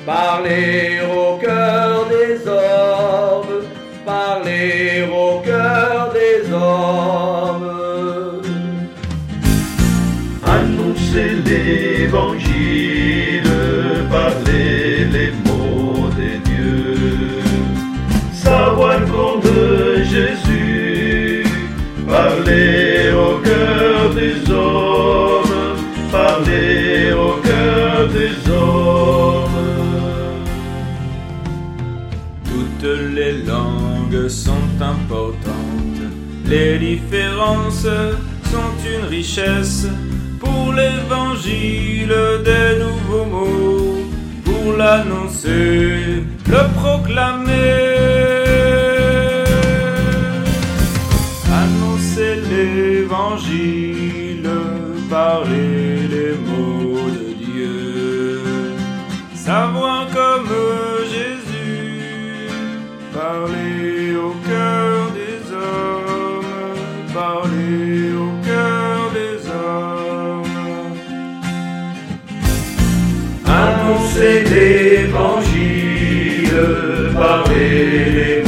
Parler au cœur des hommes, parler au cœur des hommes. Annoncer l'évangile, parler les mots des dieux, savoir comme Jésus, parler au cœur des hommes, parler au cœur des hommes. Toutes les langues sont importantes, les différences sont une richesse pour l'évangile des nouveaux mots, pour l'annoncer, le proclamer. Annoncer l'évangile, parler les mots de Dieu, savoir comme Jésus, parler au cœur des hommes, parler au cœur des hommes. Annoncer l'évangile, parler les